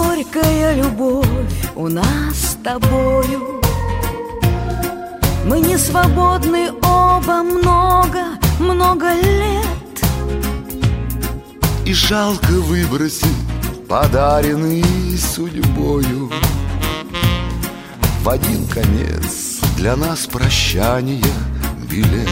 Горькая любовь у нас с тобою. Мы не свободны оба много лет. И жалко выбросить подаренный судьбою в один конец для нас прощания билет.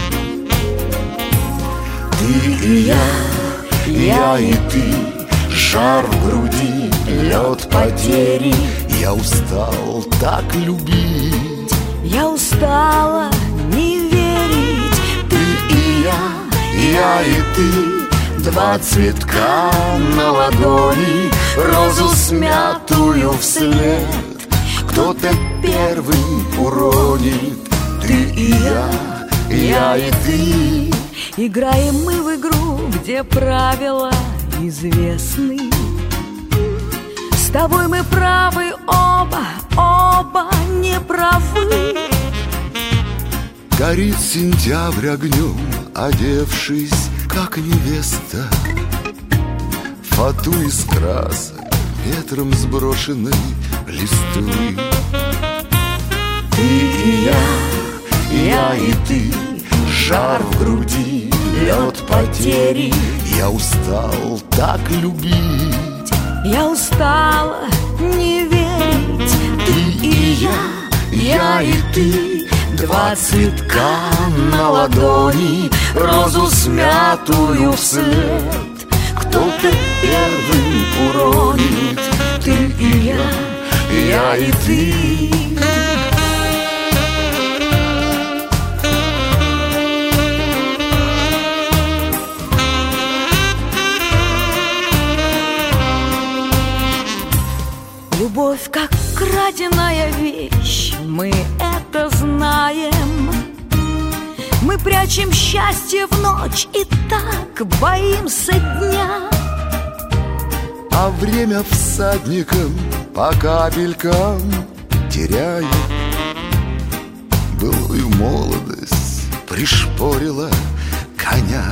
Ты и я и ты, жар в груди, лед потери. Я устал так любить, я устала не верить. ты и я и ты, два цветка на ладони, розу смятую вслед кто-то первый уронит. Ты и я и ты. Играем мы в игру, где правила известны. С тобой мы правы оба не правы. Горит сентябрь огнем, одевшись, как невеста, фату из красок, ветром сброшенной листвы. Ты и я и ты, жар в груди, лед потери. Я устал так любить, я устала не верить. ты и я и ты, два цветка на ладони, розу смятую вслед кто-то первым уронит. Ты и я и ты. Любовь как краденая вещь, мы это знаем. Мы прячем счастье в ночь и так боимся дня. А время всадникам по капелькам теряет. Былую молодость пришпорила коня.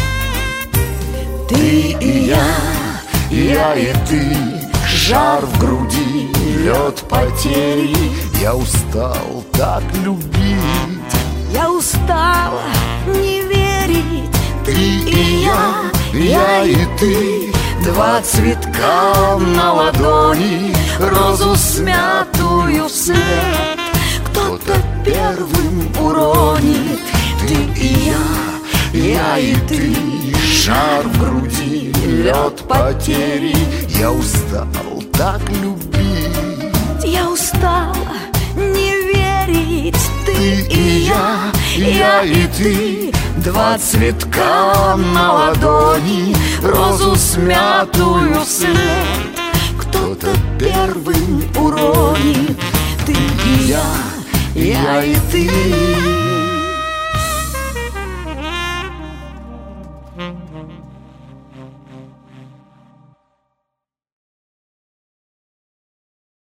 Ты и я и ты, жар в груди, лед потери. Я устал так любить, я устала не верить. ты и я и ты, два цветка на ладони, розу смятую вслед кто-то первым уронит. Ты и я и ты, жар в груди, лед потери. Я устал так любить, я устала не верить. ты и я и ты, два цветка на ладони, розу смятую вслед кто-то первым уронит. Ты и я и ты.